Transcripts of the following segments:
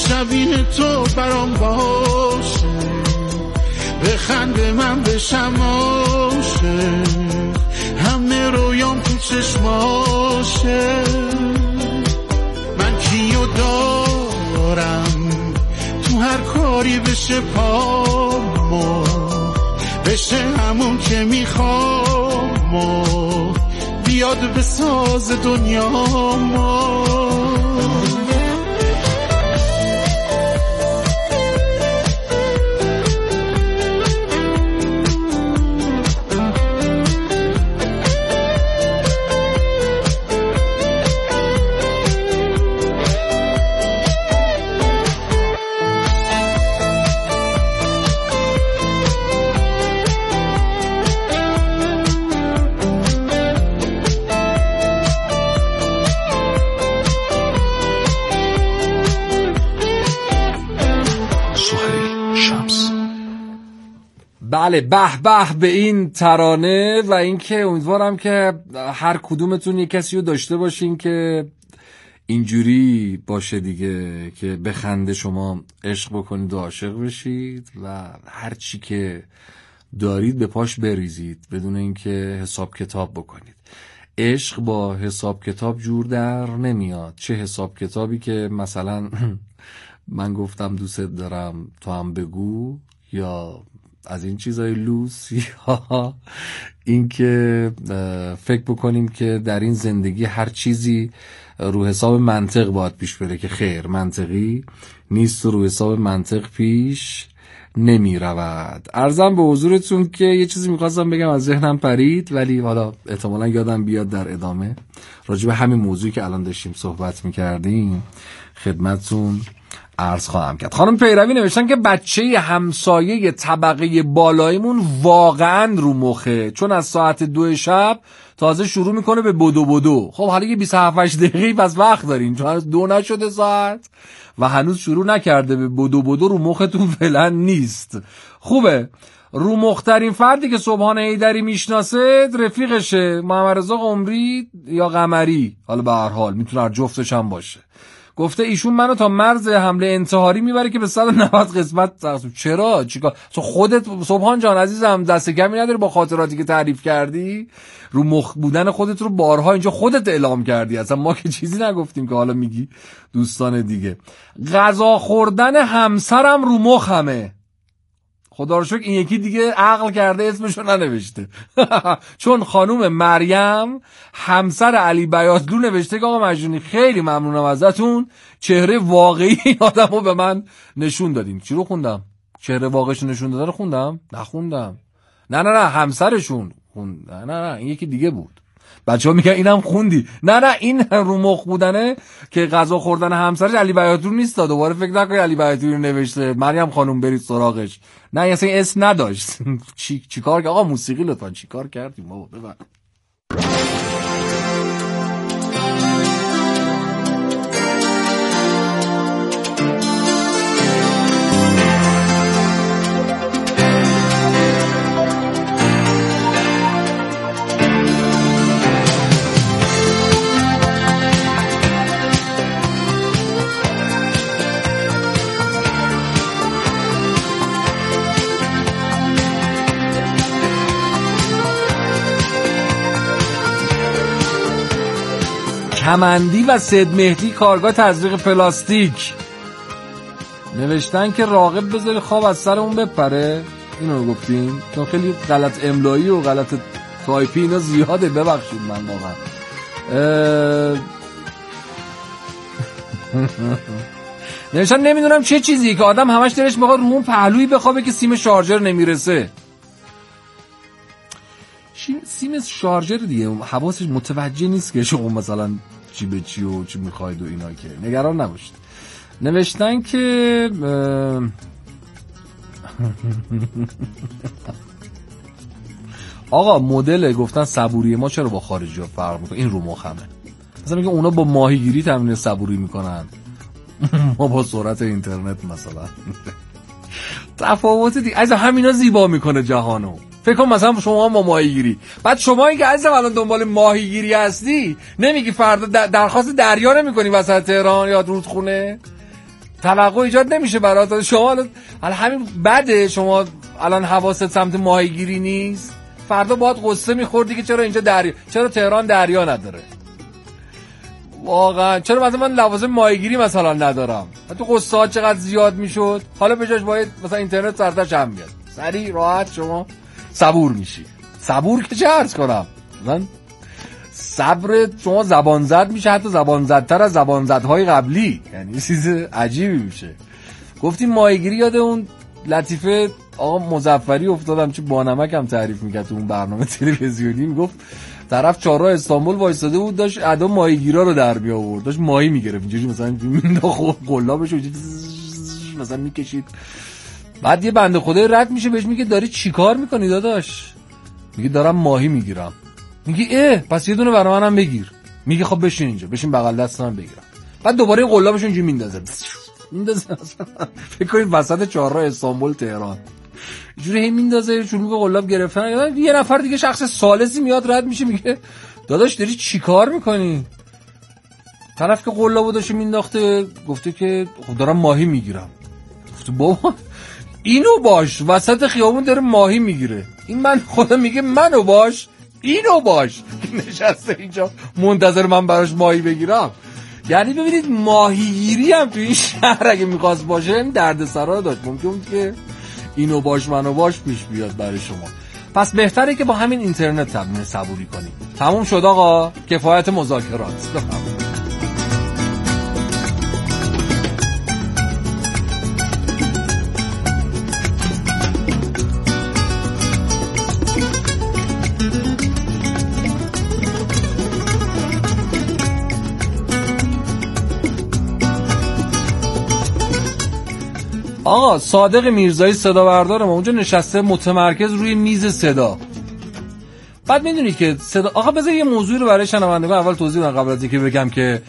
شبیه تو برام باشه، بخنده من بشم عاشق، همه رویام تو چشماشه. من کیو دارم تو هر کاری بشه پامو، بشه همون که میخوام و بیاد بساز دنیامو. بله، به به به این ترانه و اینکه امیدوارم که هر کدومتون یک کسی رو داشته باشین که اینجوری باشه دیگه، که بخنده شما عشق بکنید و عاشق بشید و هر چی که دارید به پاش بریزید بدون اینکه حساب کتاب بکنید. عشق با حساب کتاب جور در نمیاد. چه حساب کتابی که مثلا من گفتم دوست دارم تو هم بگو، یا از این چیزای لوس، یا این که فکر بکنیم که در این زندگی هر چیزی رو حساب منطق باید پیش بره، که خیر، منطقی نیست و رو حساب منطق پیش نمی رود. عرضم به حضورتون که یه چیزی میخواستم بگم از ذهنم پرید، ولی حالا احتمالاً یادم بیاد در ادامه راجع به همین موضوعی که الان داشتیم صحبت میکردیم خدمتتون عرض خواهم کرد. خانم پیروی نوشتن که بچه همسایه طبقه بالایمون واقعا رو مخه، چون از ساعت 2 شب تازه شروع میکنه به بدو بدو. خب حالا یه 27 دقیقه پس وقت دارین، چون هنوز 2 نشده ساعت و هنوز شروع نکرده به بدو بدو. رو مختون فعلا نیست. خوبه. رو مخترین فردی که سبحان ایدری میشناسه رفیقشه، محمد رضا قمری یا قمری، حالا به هر حال میتونه جفتش هم باشه. گفته ایشون منو تا مرز حمله انتحاری میبره که به 190 قسمت تقسیم. چرا؟ چیکار؟ تو خودت سبحان جان عزیزم دست کمی نداری با خاطراتی که تعریف کردی؟ رو مخ بودن خودت رو بارها اینجا خودت اعلام کردی، اصلا ما که چیزی نگفتیم که حالا میگی دوستان دیگه. غذا خوردن همسرم رو مخمه. خدا رو شکر این یکی دیگه عقل کرده اسمشو ننوشته. چون خانوم مریم همسر علی بیاتلو نوشته که آقا مجنونی خیلی ممنونم ازتون، چهره واقعی آدمو به من نشون دادین. چی رو خوندم؟ چهره واقعیشو نشون دادن خوندم؟ نخوندم. نه همسرشون خوند. نه این یکی دیگه بود. بچه‌ها میگن اینم خوندی. نه این رو مخ بودنه که غذا خوردن همسرش علی بیاتلو نیست. دوباره فکر نکنید علی بیاتلو نوشته مریم خانم برید سراغش. نه اصلا اسم نداشت. چی کار که آقا موسیقی لطفا چی کار کردیم بابا ببر. کمندی و سید مهدی کارگاه تزریق پلاستیک نوشتن که راقب بذاری خواب از سر اون بپره. اینو رو گفتیم چون خیلی غلط املایی و غلط تایپی اینا زیاده، ببخشید من واقعا. نوشتن نمیدونم چه چیزی که آدم همش دلش میخواد رو اون پهلویی بخوابه که سیم شارژر نمیرسه. سیم شارژر دیگه حواسش متوجه نیست که شما مثلا چی به چی و چی میخواید و اینا، که نگران نباشید. نوشتن که آقا مدل گفتن صبوری ما چرا با خارجی ها فرق میکنه؟ این رو مخمه. مثلا میگه اونا با ماهیگیری تمرین صبوری میکنن، ما با سرعت اینترنت مثلا. تفاوت دیگه از همینا زیبا میکنه جهانو. فکر کن مثلا شما با ماهیگیری، بعد شما این که عزیزم الان دنبال ماهیگیری هستی نمیگی فردا درخواست دریا نمیکنی وسط تهران یا رودخونه؟ توقع ایجاد نمیشه برات. شما الان همین بده، شما الان حواست سمت ماهیگیری نیست، فردا باید قصه میخوردی که چرا اینجا دریا، چرا تهران دریا نداره. واقعا چرا مثلا من لوازم ماهیگیری مثلا ندارم؟ تو قصه ها چقدر زیاد میشد. حالا بجاش باید مثلا اینترنت سرتش هم بیاد، سریع راحت شما صبور میشی. صبور که چه عرض کنم، من صبر شما زبان زد میشه، حتی زبان زدتر از زبان زدهای قبلی، یعنی چیز عجیبی میشه. گفتیم ماهیگیری، یاد اون لطیفه آقا مظفری افتادم، چه بانمک هم تعریف میکرد تو اون برنامه تلویزیونی. میگفت طرف چهارراه استانبول وایساده بود، داشت ادا ماهیگیرا رو در می آورد، داشت ماهی میگرفت اینجوری مثلا قلابش مثلا میکشید. بعد یه بنده خدای رد میشه بهش میگه داری چیکار میکنی داداش؟ میگه دارم ماهی میگیرم. میگه پس یه دونه برای منم بگیر. میگه خب بشین اینجا، بشین بغل دست من بگیرم. بعد دوباره قلابش اونجوری میندازه فکر کنید وسط چهارراه استانبول تهران اینجوری هی میندازه، شروع به قلاب گرفتن. یه نفر دیگه شخص ثالثی میاد رد میشه، میگه داداش داری چیکار میکنی؟ طرف که قلابو داشته مینداخته گفته که خب دارم ماهی میگیرم. گفته بابا اینو باش، وسط خیابون داره ماهی میگیره. این من خدا میگه منو باش، اینو باش که نشسته اینجا منتظر من براش ماهی بگیرم. یعنی ببینید ماهیگیری هم تو این شهر اگه میخواست باشه این دردسرا داشت. ممکن که اینو باش منو باش پیش بیاد برای شما. پس بهتره که با همین اینترنت تمرین صبوری کنیم. تموم شد آقا، کفایت مذاکرات. بفرمایید. آقا صادق میرزایی صدا بردارم اونجا نشسته متمرکز روی میز صدا. بعد میدونی که صدا، آقا بذار یه موضوع رو برای شنوندگان اول توضیح بدم قبل از اینکه بگم که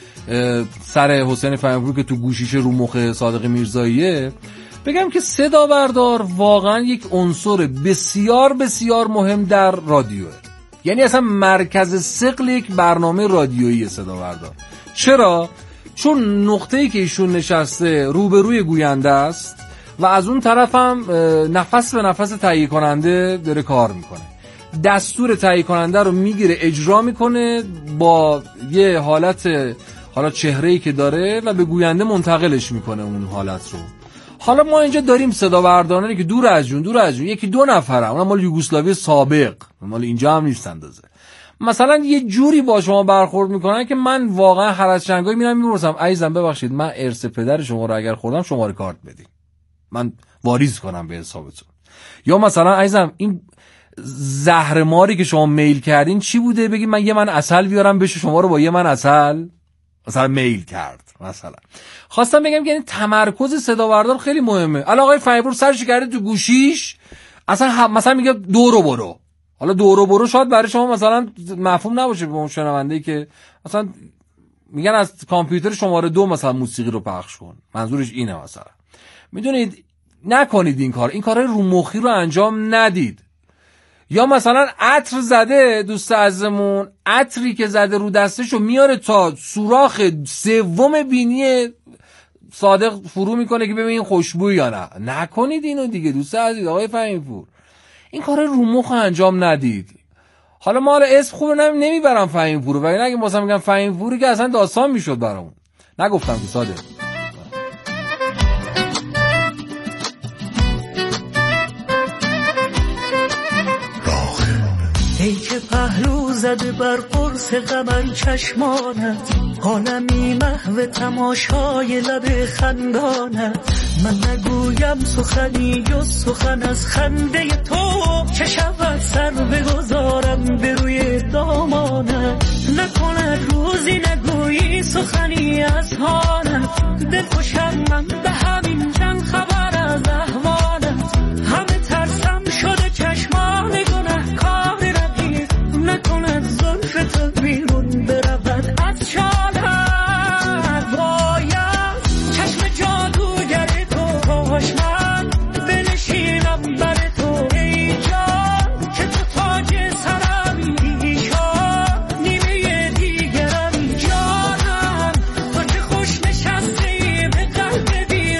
سر حسین فهمی‌پور که تو گوشیشه رو مخ صادق میرزاییه، بگم که صدا بردار واقعا یک عنصر بسیار بسیار مهم در رادیوه. یعنی اصلا مرکز ثقل یک برنامه رادیویی صدا بردار. چرا؟ چون نقطه‌ای که ایشون نشسته روبروی گوینده است و از اون طرف هم نفس به نفس تهیه کننده داره کار میکنه. دستور تهیه کننده رو میگیره اجرا میکنه با یه حالت چهره‌ای که داره و به گوینده منتقلش میکنه اون حالت رو. حالا ما اینجا داریم صدا بردارانی که دور از جون یکی دو نفره، اونم مال یوگسلاوی سابق، مال اینجا هم نیست اندازه. مثلا یه جوری با شما برخورد میکنن که من واقعا هر از چنگایی میرم میپرسم عزیزم ببخشید من ارث پدر شما رو اگر خوردم شماره کارت بدین من واریز کنم به حسابتون. یا مثلا عزیزم این زهر ماری که شما میل کردین چی بوده، بگید من یه من عسل بیارم بشه شما رو با یه من عسل مثلا میل کرد. مثلا خواستم بگم که یعنی تمرکز صدا بردار خیلی مهمه. الان آقای فهمی‌پور سرش کرده تو گوشیش، اصلا مثلا میگه دورو برو. حالا دورو برو شاید برای شما مثلا مفهوم نباشه به اون شنونده‌ای که مثلا میگن از کامپیوتر شماره 2 مثلا موسیقی رو پخش کن، منظورش اینه. مثلا میدونید نکنید این کارهای رو مخی رو انجام ندید. یا مثلا عطر زده دوست عزیزمون، عطری که زده رو دستشو میاره تا سوراخ سوم بینی صادق فرو میکنه که ببین این خوشبو یا نه. نکنید اینو دیگه دوست عزیز آقای فهمی‌پور، این کار رو مخ انجام ندید. حالا ما اسم خوب نمیبرم فهمی‌پور، ولی اگه واسه میگم فهمی‌پور که اصلا داستان میشد برامون. نگفتم که صادق ای که پهلو زده بر قرص قمر چشمانت، عالمی محو تماشای لب خندانت. من نگویم سخنی جز سخن از خنده تو، چه شود سر بگذارم به روی دامانت. نکند روزی نگویی سخنی از حالت، دل خوشم من به همین چند خبر از احوالت. همه ترسم شده چشمان گنه کار رقیب، نکند زلف تو بیرون برود از چالت. باید چشم جادوگر تو باش من بنشینم بر تو ای جان، که تو تاج سرمی شد نیمه دیگرم جانم. تو که خوش نشستی به قلب بی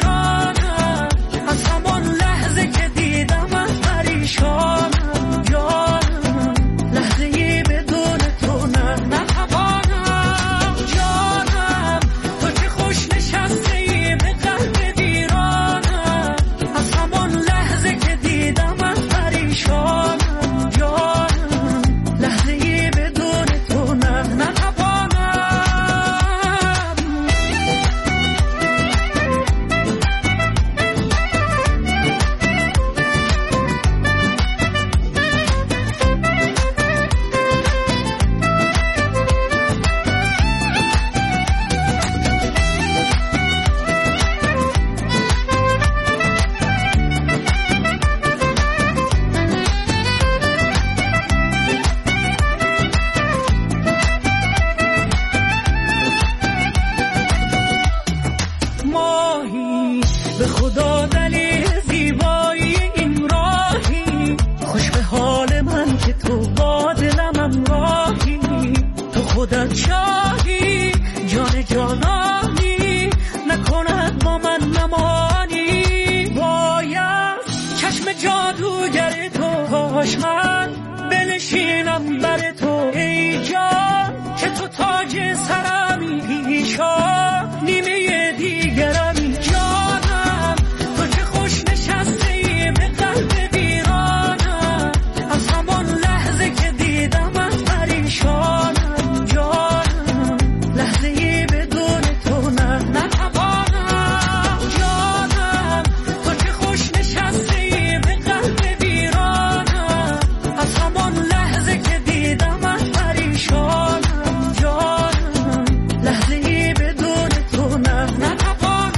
به خدا دلیل زیبایی این راهی، خوش به حال من که تو با دلم همراهی، تو خودت شاهی جان جانانی، نکند با من نمانی. باید چشم جادوگر تو کاش من بنشینم بر تو ای جان، که تو تاج سرمی پیشا نیمه دیگرمی. جانم تو که خوش نشستی به قلب ویرانم، از همان لحظه که دیدم از پریشانم. جانم لحظه ای بدون تو نتوانم. جانم تو که خوش نشستی به قلب ویرانم، از همان لحظه که دیدم از پریشانم. جانم لحظه ای بدون تو نتوانم.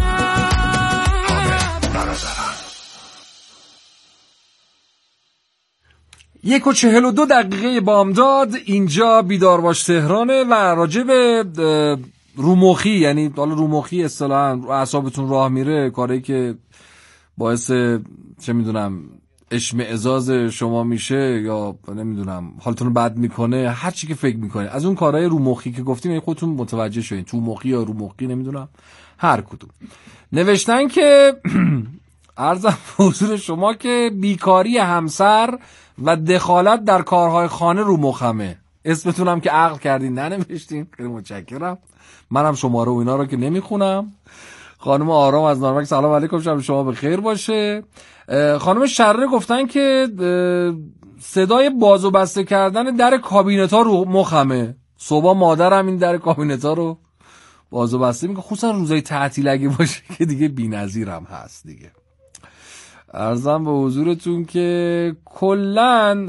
1:42 بامداد. اینجا بیدار باش تهرانه و راجع به رومخی، یعنی حالا رومخی اصطلاحاً رو اعصابتون راه میره، کاری که باعث چه میدونم اشمئزاز شما میشه یا نمیدونم حالتون رو بد میکنه، هر چی که فکر میکنه از اون کارهای رومخی که گفتیم یعنی خودتون متوجه شوین، تو مخی یا رومخی نمیدونم هر کدوم. نوشتن که عرضم به حضور شما که بیکاری همسر و دخالت در کارهای خانه رو مخمه. اسمتونم که عقل کردین ننوشتین، خیلی متشکرم. منم شماره و اینا رو که نمیخونم. خانم آرام از نارمک سلام علیکم، شب شما بخیر باشه. خانم شرره گفتن که صدای باز و بسته کردن در کابینت ها رو مخمه. صبح مادرم این در کابینت ها رو باز و بسته میکنه، خصوصا روزای تعطیل اگه باشه که دیگه بی‌نظیرم هست دیگه. عرضم به حضورتون که کلن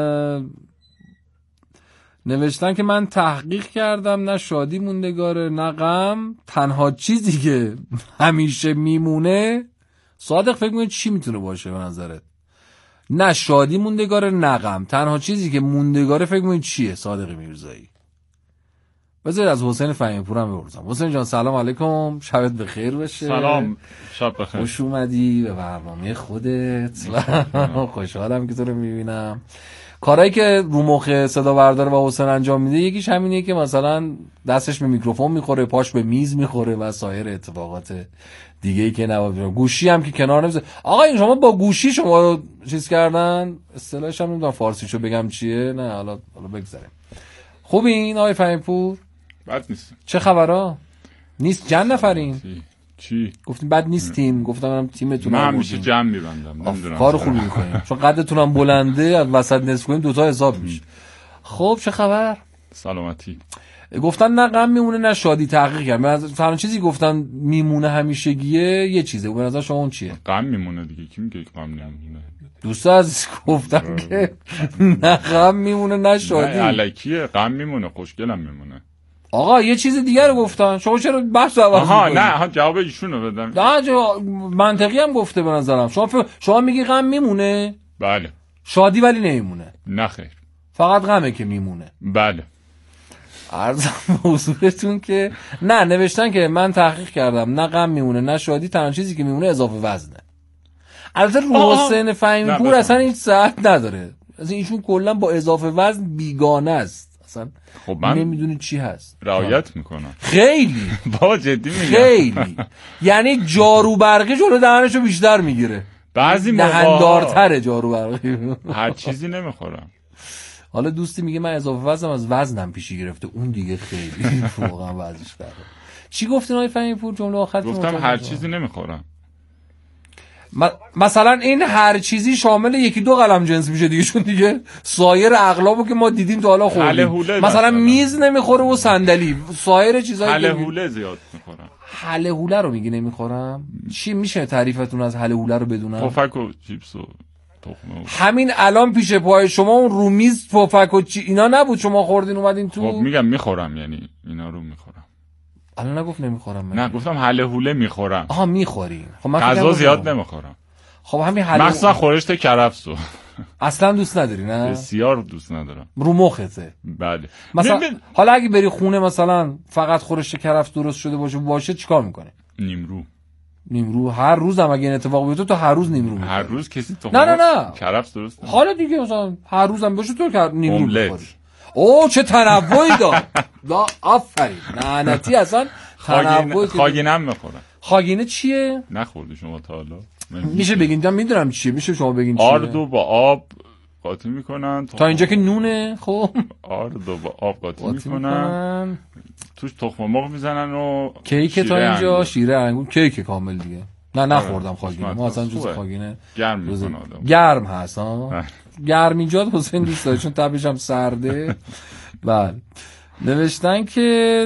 نوشتن که من تحقیق کردم، نه شادی موندگاره نه غم، تنها چیزی که همیشه میمونه. صادق فکر میکنی چی میتونه باشه به نظرت؟ نه شادی موندگاره نه غم، تنها چیزی که موندگاره فکر میکنی چیه صادق میرزایی؟ بذارید از حسین فهیمی هم بپرسم. حسین جان سلام علیکم، شبت بخیر باشه. سلام، شب بخیر. خوش اومدی به برنامه خودت. خوشحالم که تو رو میبینم. کارهایی که رو مخ صدا بردار و حسین انجام میده یکیش همینه که مثلا دستش به میکروفون میخوره، پاش به میز میخوره و سایر اتفاقات دیگه‌ای که نباید. گوشی هم که کنار نمیذاره. آقا این شما با گوشی شما رو چیز کردن، اصطلاحش هم نمیدونم فارسیشو بگم چیه، نه حالا بگذاریم. خوبین آقای فهیمپور؟ بد نیست. چه خبرها؟ نیست جمع نفرین؟ چی؟ گفتیم بد نیستیم، گفتم منم تیمتون من همیشه جمع میبندم، نمیدونم. کار خوبی میکنیم چون قدتون هم بلنده، از وسط نصف کنیم دوتا حساب میشه. خب چه خبر؟ سلامتی. گفتن نه غم میمونه نه شادی. تحقیق کردم از فلان چیزی گفتن میمونه همیشگیه یه چیزه. به نظر شما اون چیه؟ غم میمونه دیگه. کی میگه غم نمیمونه؟ دوست عزیز گفتن که نه غم میمونه نه شادی. نه الکیه، غم میمونه، خوشگلم میمونه. آقا یه چیز دیگه رو گفتن، شما چرا بحث عوض می‌کنید؟ آها نه جواب ایشونو بدم. نه منطقی هم گفته به نظرم. شما میگی غم میمونه؟ بله. شادی ولی نمیمونه؟ نه خیر. فقط غمه که میمونه. بله. عرضم به حضورتون که نه نوشتن که من تحقیق کردم نه غم میمونه نه شادی، تنها چیزی که میمونه اضافه وزنه. البته رو حسین فهیمی پور اصلا این صحت نداره، اصلا ایشون کلا با اضافه وزن بیگانه است، اصلا خب من نمیدونی چی هست. رعایت میکنم خیلی با جدی میگم خیلی یعنی جارو برقی جلو دهنشو بیشتر میگیره، بعضی موقع دهندارتره جارو برقی. هر چیزی نمیخورم. حالا دوستی میگه من اضافه وزنم از وزنم پیشی گرفته، اون دیگه خیلی واقعا وزنش داره. چی گفتین آقای فهیمی پور جمله آخر؟ گفتم هر چیزی نمیخورم. مثلا این هر چیزی شامل یکی دو قلم جنس میشه دیگه، چون دیگه سایر اغلبو که ما دیدیم تا حالا خوردیم. مثلا میز نمیخوره و صندلی، سایر چیزایی حله حوله زیاد میخورم. حله حوله رو میگی نمیخورم؟ چی میشه تعریفتون از حله حوله رو بدونم؟ پفک و چیپس و تخمه. همین الان پیش پای شما اون رو میز پفک و اینا نبود شما خوردین اومدین تو؟ خب میگم میخورم، یعنی اینا رو میخورم. الان نگفت نمیخورم. نه گفتم حله حوله میخورم. آها میخوری. خب من غذا زیاد نمیخورم. خب همین حله مثلا خورشت کرفسو اصلا دوست نداری؟ نه بسیار دوست ندارم. رو مخته؟ بله. مثلا حالا اگه بری خونه مثلا فقط خورشت کرفس درست شده باشه چیکار میکنه؟ نیمرو. نیمرو هر روز هم اگه این اتفاق بیفته تو هر روز نیمرو می‌خوری. هر روز کسی تخم نه کرفس درست حالا دیگه مثلا هر روزم باشه تو نیمرو املت. می‌خوری. اوه چه تنوعی داد. لا آفرین. لعنتی اصلا تنوعی. خاگینم میخورم. خاگینه چیه؟ نخوردی شما تا حالا؟ میشه بگین؟ من میدونم چیه. میشه شما بگین چیه؟ آردو با آب قاطی میکنن تا اینجا که نونه. خب آردو با آب قاطی میکنن توش تخم مرغ میزنن و کیک تا اینجا شیره انگور کیک کامل دیگه. نه نخوردم خاگینه. ما اصلا جز خوبه. خاگینه گرم میکنه آدم. گرم هست ها. گرم اینجا حسین دوست داره چون تبش هم سرده. بله نوشتن که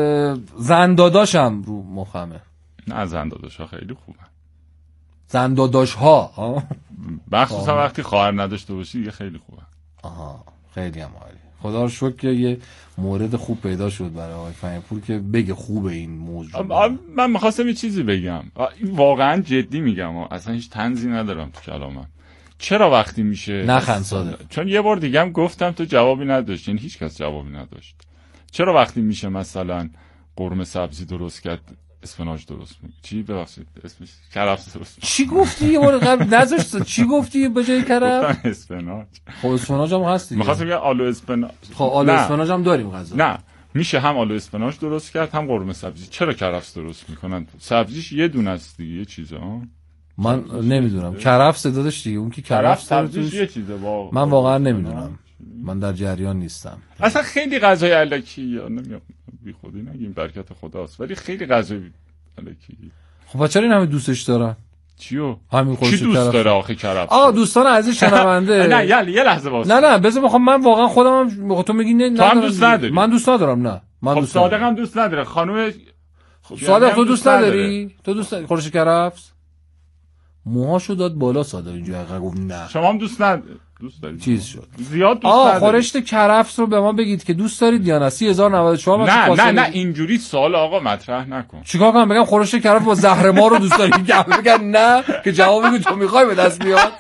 زنداداشم رو مخمه. نه زنداداشا خیلی خوبه. زنداداش ها مخصوصا وقتی خواهر نداشته باشی یه خیلی خوبه. آها خیلی هم عالی. خدا رو شکر که یه مورد خوب پیدا شد برای آقای فهمی‌پور که بگه خوبه این موضوع. من می‌خواستم یه چیزی بگم. واقعا جدی میگم اصلا هیچ طنزی ندارم تو کلامم. چرا وقتی میشه نخند ساده. چون یه بار دیگه هم گفتم تو جوابی نداشت، یعنی هیچ کس جوابی نداشت. چرا وقتی میشه مثلا قرمه سبزی درست کرد اسفناج درست میگه؟ چی ببخشید اسمش کرفس درست چی گفتی یه بار قبل نذاشت؟ چی گفتی به جای کرفس؟ اسفناج. خب اسفناج هم هست دیگه. می‌خواستم بگم آلو اسفناج. خب آلو اسفناج هم داریم غذا. نه میشه هم آلو اسفناج درست کرد هم قرمه سبزی. چرا کرفس درست میکنن؟ سبزیش یه دونه است دیگه، یه چیزا. من نمیدونم. کرفس داداش دیگه، اون که کرفس سبزیش یه چیزه. من واقعا نمیدونم. من در جریان نیستم. اصلا خیلی غذای الکی یا نمیام بی خودی نگیم برکت خداست، ولی خیلی غذای الکی. خب چرا این همه دوستش دارن؟ چیو؟ همین کی دوست داره آخه کرفس؟ آقا دوستان عزیز شنونده نه یه لحظه واسه. نه بذار بخوام من واقعا خودم هم تو میگی نه تو هم دوست نداری. من دوست ندارم. نه من خب دوست صادق هم دوست نداره. خانم صادق تو دوست نداری؟ تو دوست نداری خورش کرفس؟ موهاشو داد بالا صادق اینجوری گفت نه. شما هم دوست داری. چیز شد. زیاد دوست نداری. خورشت کرفس رو به ما بگید که دوست دارید یا نه. 3094 نه اینجوری سوال آقا مطرح نکن. چیکار کنم بگم خورشت کرفس با زهر ما رو دوست داری؟ بگن نه که جوابی که تو میخوای به دست بیاد.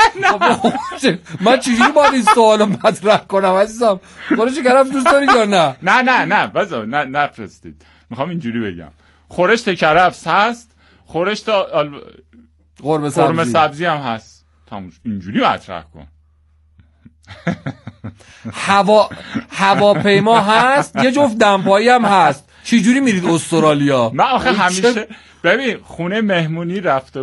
من چجوری باید این سوالو مطرح کنم عزیزم؟ خورشت کرفس دوست داری یا نه؟ نه بذار نفرستید. میخوام اینجوری بگم خورشت کرفس هست، خورشت قرمه سبزی هم هست. تموش. اینجوری مطرح کن. هواپیما هست، یه جفت دمپایی هم هست. چه جوری میرید استرالیا؟ من آخه همیشه ببین خونه مهمونی رفته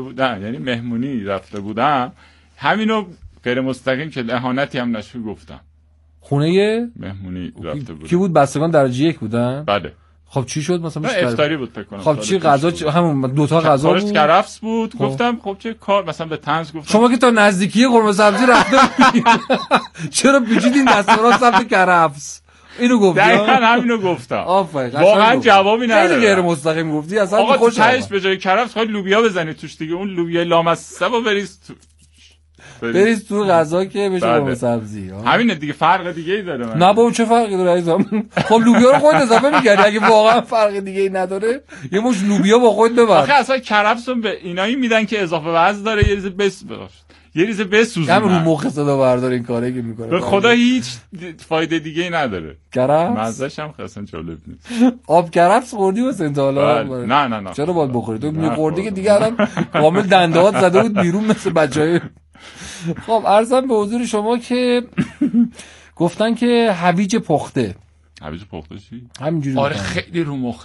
بودم همینو غیر مستقیم که اهانتی هم نشه گفتم. خونه مهمونی رفته بودم. کی بود؟ بستگان درجه 1 بودن؟ بله. خب چی شد مثلا؟ افطاری بود فکر کنم. خب چی غذا همون دوتا غذا بود. کرفس بود. گفتم خب چه کار مثلا به طنز گفتم. شما که تا نزدیکی قرمه سبزی رفته چرا پیچیدین دستورات سمت کرفس؟ اینو گفتی؟ دقیقاً همینو گفتم. واقعا جوابی نداره. خیلی غیر مستقیم گفتی اصلا. آقا تهش به جای کرفس خواهی لوبیا بزنی توش دیگه. اون لوبیا لامصب رو بریز تو غذا که بشه قرمه سبزی. همینه دیگه. فرق دیگه ای داره؟ نه بابا چه فرقی داره عزیزم؟ خب لوبیا رو خودت اضافه می‌کردی اگه واقعا فرق دیگه ای نداره. یه مش لوبیا با خودت ببر. آخه اصلا کرفس رو به اینایی میدن که اضافه وزن داره. یه ریزه بسوزونه. همین رو مخ صدا بردار این کاری که میکنه. به خدا هیچ فایده دیگه ای نداره. کرفس مزه‌ش هم اصلا جالب نیست. آب کرفس خوردی واسه تا حالا؟ نه چرا باید بخوری؟ تو می‌خوردی که دیگه الان کامل دنده‌هات زده بود بیرون مثل بچهای. خب عرضم به حضور شما که گفتن که هویج پخته. هویج پخته چی؟ همینجوری. آره خیلی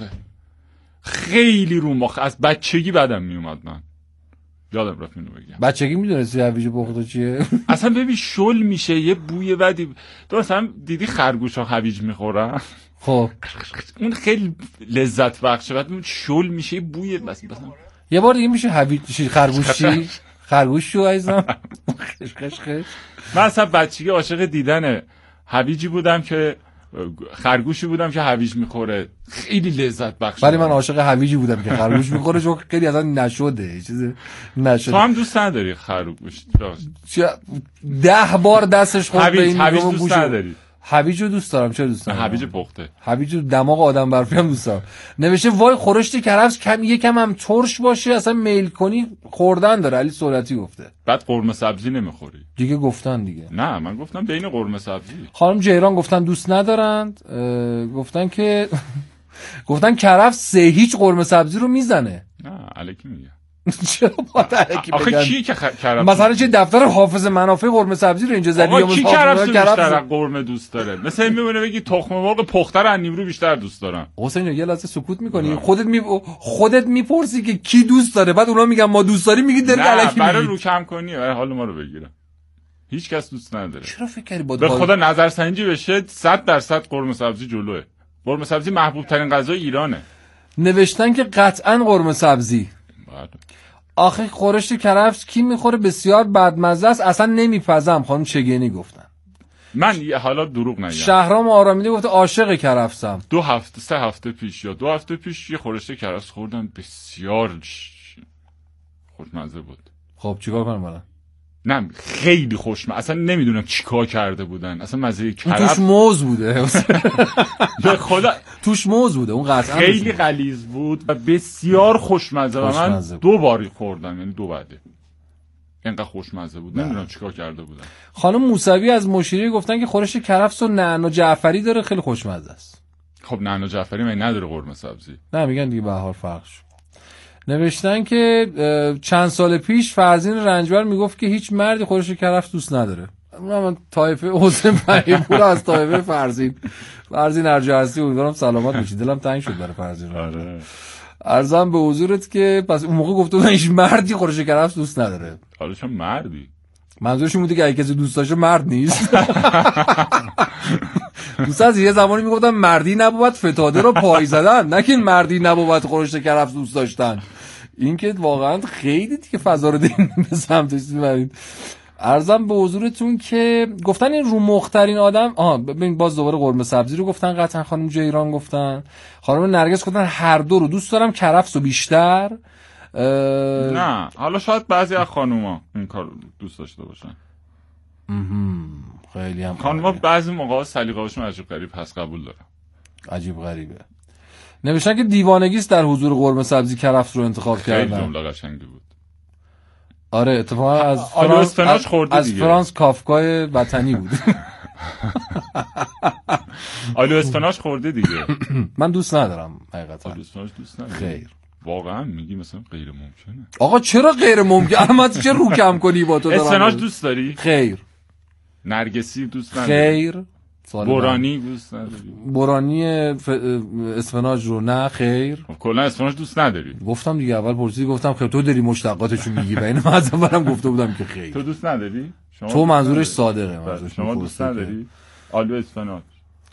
رو مخه. از بچگی بدم میومد. من یادم رفت اینو بگم. بچگی میدونستی هویج پخته چیه؟ اصلا ببین شل میشه یه بوی بدی. تو اصلا دیدی خرگوشا هویج میخورن؟ خب اون خیلی لذت بخشه. بعد اون شل میشه یه بوی مثلا یه بار دیگه میشه هویج خرگوشی خرگوشو عزیزم. خش من اصلا بچگی عاشق دیدن هویجی بودم که خرگوشی بودم که هویج میخوره. خیلی لذت بخش. ولی من عاشق هویجی بودم که خرگوش میخوره چون خیلی اصلا نشده چیز نشده. تو هم دوست نداری خرگوش؟ 10 بار دستش خورد به این هویج دوست نداری؟ هویج رو دوست دارم. چرا دوست دارم؟ هویج پخته. هویج دماغ آدم برفی هم دوست دارم. نوشته وای خورشت کرفس یکم هم ترش باشه اصلا میل کنی خوردن داره. علی سورتی گفته. بعد قرمه سبزی نمیخوری دیگه گفتن دیگه. نه من گفتم بین قرمه سبزی. خانم جیران گفتن دوست ندارند. گفتن که گفتن کرفس 3 هیچ قرمه سبزی رو میزنه. نه الکی میگه. چرا باید الکی آخه بگن؟ کی که کرفس مثلا چه دفتر حافظ منافع قرمه سبزی رو اینجا زدی؟ آقا کی کرفس بیشتر قرمه دوست داره؟ مثلا این میمونه بگی تخم مرغ پخته رو از نیمرو بیشتر دوست دارم. حسین یه لحظه سکوت میکنی، خودت میپرسی که کی دوست داره، بعد اونا میگن ما دوست داریم، میگی دل الکی میگی. برای رو کم کنی، برای حال ما رو بگیرم. هیچ کس دوست نداره. چرا فکر کردی با به خدا نظرسنجی بشه 100% قرمه سبزی جلوه. قرمه سبزی محبوب ترین غذای ایرانه. نوشتن که قطعا قرمه سبزی. بله. آخه خورشت کرفس کی میخوره بسیار بدمزه است، اصلا نمیپزم. خانم چگینی گفتن. من حالا دروغ نگم. شهرام آرامیده گفته عاشق کرفسم. 3 هفته پیش یا 2 هفته پیش یه خورشت کرفس خوردم، بسیار خوشمزه بود. خب چیکار کنم الان؟ نه خیلی خوشمزه، اصلا نمیدونم چیکار کرده بودن، اصلا مزه کرفس توش موز بوده. به خدا توش موز بوده، اون قطعا خیلی غلیظ بود و بسیار خوشمزه و من 2 باری خوردم، یعنی 2 بعده اینقدر خوشمزه بود. نمیدونم چیکار کرده بودن. خانم موسوی از مشیری گفتن که خورشت کرفس و نعنا جعفری داره، خیلی خوشمزه است. خب نعنا جعفری من نداره قرمه سبزی. نه میگن دیگه به هر حال فرق شد. نوشتن که چند سال پیش فرزین رنجبر میگفت که هیچ مردی خورشت کرفس دوست نداره. من طایفه حسین فهیم‌پور از طایفه فرزین ارجحسی، امیدوارم سلامت باشی. دلم تنگ شد برای فرزین. آره. عرضم به حضورت که پس اون موقع گفته من هیچ مردی خورشت کرفس دوست نداره. حالا چون مردی منظورش این بوده که اگه کسی دوست داشته مرد نیست. دوست از یه زمانی میگفتن مردی نبود فتاده رو پای زدن، نه که مردی نبود خورشت کرفس دوست داشتن. این که واقعا خیلی دیگه فضا رو دین به سمتش میبرید. عرضم به حضورتون که گفتن این رو مخترین آدم، ببین باز دوباره قرمه سبزی رو گفتن، قطعا خانم جیران گفتن، خانم نرگس گفتن هر دو رو دوست دارم، کرفس و بیشتر. نه حالا شاید بعضی از خانوما این کار دوست داشته باشن. خیلی هم خانوما بعضی موقع سلیقه‌هاشون عجیب غریب هست، قبول دارم. عجیب غریبه. نوشتن که دیوانگیست در حضور قرمه سبزی کرفس رو انتخاب کردن. خیلی جمله قشنگی بود. آره اتفاقا از فرانس کافکای وطنی بود. آلو اسفناج خورده دیگه. من دوست ندارم حقیقتا. آلو اسفناج دوست ندارم. خیر. واقعا میگی مثلا غیر ممکنه؟ آقا چرا غیر ممکنه؟ من چه رو کم کنی با تو دارم. اسفناج دوست داری؟ خیر. نرگسی دوست نداری؟ خیر. بورانی دوست نداری؟ بورانی اسفناج رو نه خیر. کلا اسفناج دوست نداری؟ گفتم دیگه اول پرسیدی گفتم خیر، تو داری مشتقاتشو میگی و اینو از اولم گفته بودم که خیر. تو دوست نداری؟ تو منظورش صادقه، منظورش شما دوست نداری؟ آلو اسفناج.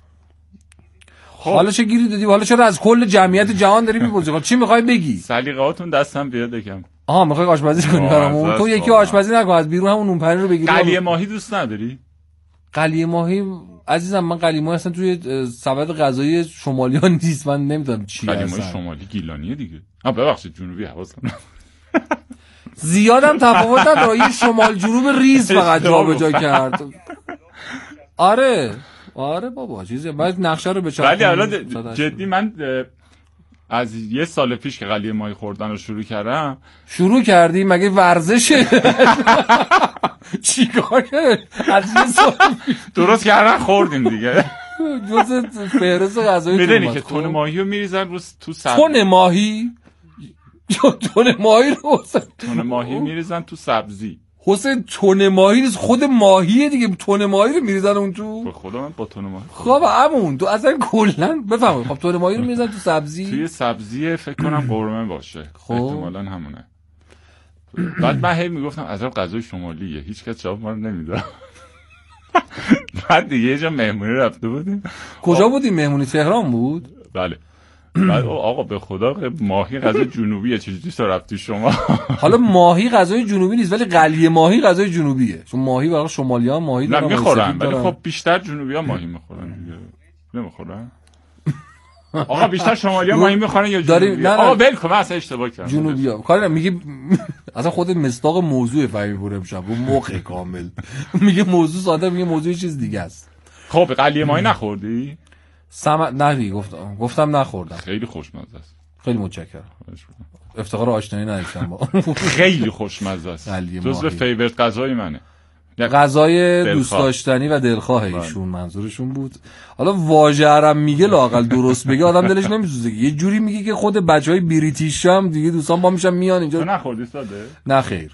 حالا چه گیری دادی؟ حالا چرا از کل جمعیت جهان داری میپرسی؟ چی میخوای بگی؟ سلیقه‌هاتون دستم بیاد یکم. میخوای آشپزی کنی برامون؟ تو یکی آشپزی نکن، از بیرون همون نون پنیر رو بگیر. قلیه ماهی دوست نداری؟ قلیه ماهی عزیزم، من قلیه ماهی اصلا توی سبد غذایی شمالیان نیست، من نمیدونم چیه. قلیه ماهی شمالی گیلانیه دیگه. ببخشید جنوبی حواسم. زیادم تفاوت نداره، یه شمال جنوب ریز فقط جابجا کرد. آره بابا چیزه، باید نقشه رو بچرخونم. ولی حالا جدی من از 1 سال پیش که قلیه ماهی خوردن رو شروع کردی مگه ورزشه؟ چیکار کردی؟ از 1 سال درست کردن خوردیم دیگه. جز فهرست غذایی میدونی که تن ماهی رو میریزن تو سبزی. تن ماهی رو تن ماهی میریزن تو سبزی. حسین تن ماهی نیست، خود ماهیه دیگه، تن ماهی رو میریزن اون تو. به خدا من با تن ماهی خب همون تو اصلا کلا بفهم. خب تن ماهی رو میریزن تو سبزی، توی سبزی فکر کنم قرمه باشه. احتمالاً همونه. بعد من هی میگفتم عجب غذای شمالیه، هیچ کس جواب ما رو نمیداد. بعد دیگه یه جا مهمونی رفته بودیم. کجا بودیم مهمونی؟ تهران بود. بله. بعد آقا به خدا ماهی غذای جنوبیه، چجوری تو رفتی شما؟ حالا ماهی غذای جنوبی نیست ولی قلیه ماهی غذای جنوبیه، چون ماهی برای شمالی‌ها ماهی دارن میخورن، ولی خب بیشتر جنوبی‌ها ماهی میخورن دیگه. نمیخورن؟ آقا بیشتر شمالی‌ها ماهی میخورن یا جنوبی‌ها؟ آقا ول کن، من اصلا اشتباه کردم. جنوبی‌ها کاری میگی اصلا خود مصداق موضوع فهیم‌پور امشب و موقع کامل میگه موضوع ساده، میگه موضوع چیز دیگه است. خب قلیه ماهی نخوردی؟ نه گفتم نخوردم. خیلی خوشمزه است. خیلی متشکرم. افتخار آشنایی نداشتم با. خیلی خوشمزه است. جزو فیوریت غذای منه. غذای دوست داشتنی و دلخواه ایشون منظورشون بود. حالا واژه‌ام میگه لااقل درست بگه آدم دلش نمیسوزه. یه جوری میگه که خود بچهای بریتیش هم دیگه دوستان با میشن میان اینجا. تو نخوردی صادق؟ نه خیر.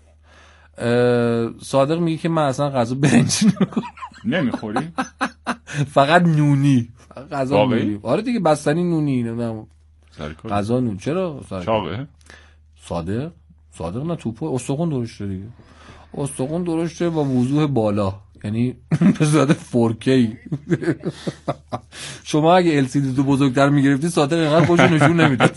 صادق میگه که من اصلا غذا برنج نمیخوری؟ فقط نونی. غذا نونی. آره دیگه بستنی نونی نمیدونم. غذا نون چرا؟ چاقه؟ صادق نه توپو استخون درشته دیگه. استخون درشته با وضوح بالا، یعنی به صورت 4K. شما اگه LCD تو بزرگتر میگرفتی صادق اینقدر خوش نشون نمیداد.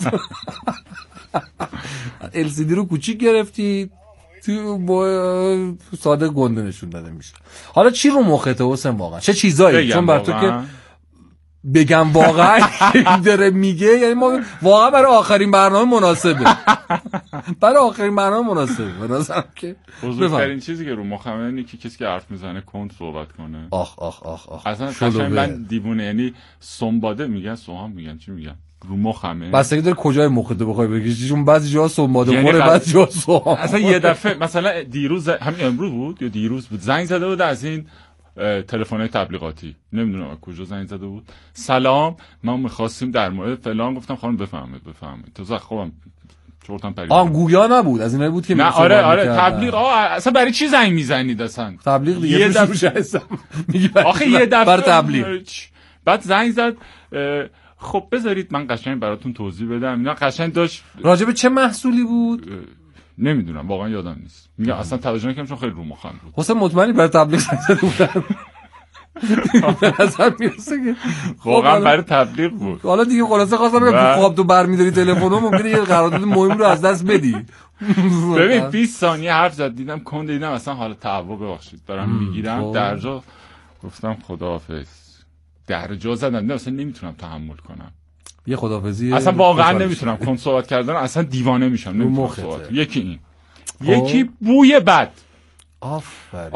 LCD رو کوچیک گرفتی تو صادق گنده نشون داده میشه. حالا چی رو مخته حسین واقعا؟ چه چیزایی؟ چون بر تو که بگم واقعا داره میگه، یعنی ما واقعا برای آخرین برنامه مناسبه. برای آخرین برنامه مناسبه. به نظرم که بزرگترین چیزی که رو مخمه اینه که کسی که حرف میزنه کند صحبت کنه. آخ اصلا قشنگ من دیوونه، یعنی سنباده میگن، سوهام میگن، چی میگن؟ رو مخمه. بستگی داره کجای مخته بخوای بگی، چون بعضی جاها سنباده خوره، بعضی جاها سوهام. اصلا یه دفعه مثلا دیروز همین امروز بود یا دیروز بود زنگ زده بود از این تلفن‌های تبلیغاتی، نمیدونم از کجا زنگ زده بود. سلام، ما می‌خواستیم در مورد فلان. گفتم خانم بفهمید تو خودم چرتم پرید. گویا نبود، از اینایی بود که نه آره تبلیغ. اصلا برای چی زنگ میزنید اصلا؟ تبلیغ دیگه یه دفعه آخه یه دفعه برای تبلیغ. بعد زنگ زد خب بذارید من قشنگ براتون توضیح بدم. اینا قشنگ داشت راجع به چه محصولی بود؟ نمیدونم واقعا یادم نیست. میگم اصلا توجه نکردم چون خیلی رو مخم بود. حسین مطمئنی برای تبلیغ زده بودن؟ به نظر میرسه که واقعا برای تبلیغ بود. حالا دیگه خلاصه خواستم بگم تو خواب تو برمی‌داری تلفنو ممکنه یه قرارداد مهم رو از دست بدی. ببین 20 ثانیه حرف زد دیدم کند، دیدم اصلا حالا تعو ببخشید دارم میگیرم درجا. گفتم خداحافظ. درجا زدم نه اصلا نمیتونم تحمل کنم. یه خداحافظی اصلا واقعا نمیتونم کند صحبت کردن، اصلا دیوانه میشم نمیتونم صحبت. یکی این یکی بوی بد. آفرین.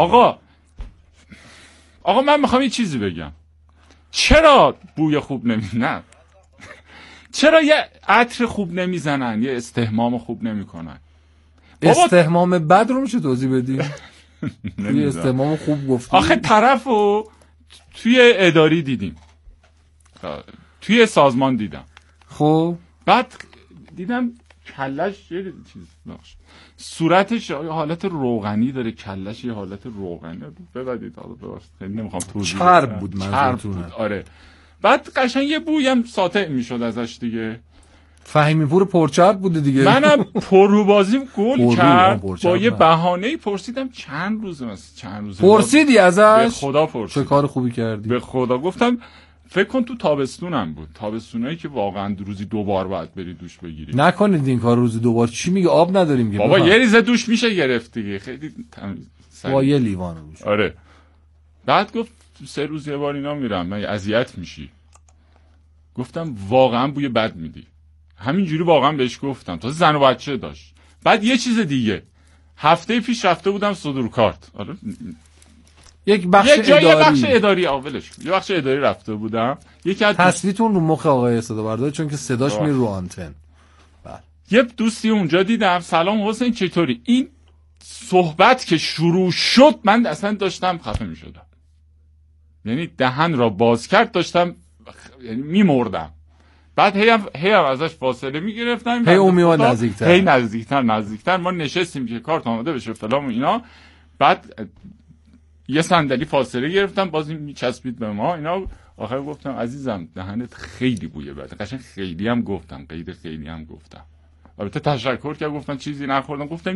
آقا من میخوام یه چیزی بگم. چرا بوی خوب نه چرا یه عطر خوب نمیزنن، یه استحمام خوب نمیکنن؟ استحمام بد رو میشه توضیح بدی؟ یه استحمام خوب گفتی. آخه طرفو توی اداری دیدیم، توی سازمان دیدم. خب بعد دیدم کلش یه چیز نقش، صورتش حالت روغنی داره، کلش یه حالت روغنی. ببندید حالا ببخشید خیلی نمیخوام توضیح بدم. چرب بود منظورتونه. آره. بعد قشنگ یه بویم ساطع میشد ازش دیگه. فهیمی پور پرچرب بوده دیگه. منم پرروبازیم گل کرد با یه بهانه‌ای. پرسیدم چند روزه پرسیدی ازش؟ به خدا پرسیدم. چه کار خوبی کردی؟ به خدا گفتم فکر کن تو تابستونم بود، تابستونایی که واقعا روزی 2 بار باید بری دوش بگیری. نکنید این کار روزی 2 بار. چی میگه آب نداریم که بابا؟ یه ریزه دوش میشه گرفت دیگه، خیلی با یه لیوان روش. آره. بعد گفت 3 روز یه بار اینا میرم، من اذیت میشی. گفتم واقعا بوی بد میدی. همینجوری واقعا بهش گفتم. تا زن و بچه داشت. بعد یه چیز دیگه، هفته پیش رفته بودم صدور کارت. آره یک بخش اداری اولش یه بخش اداری رفته بودم. یکی از تصویرتون رو مخ آقای صدا بردار چون که صداش میره رو آنتن. یه دوستی اونجا دیدم. سلام حسین چطوری؟ این صحبت که شروع شد من اصلا داشتم خفه میشدم، یعنی دهن را باز کرد داشتم یعنی میمردم. بعد هی ازش فاصله میگرفتم، هی اون میاد نزدیکتر. ما نشستیم که کارت آماده بشه فلان و اینا. بعد یه صندلی فاصله گرفتم، باز این میچسبید به ما اینا. آخر گفتم عزیزم دهنت خیلی بوی بده. قشنگ خیلی هم گفتم، قید خیلی هم گفتم. البته تشکر کرد، گفتم چیزی نخوردم. گفتم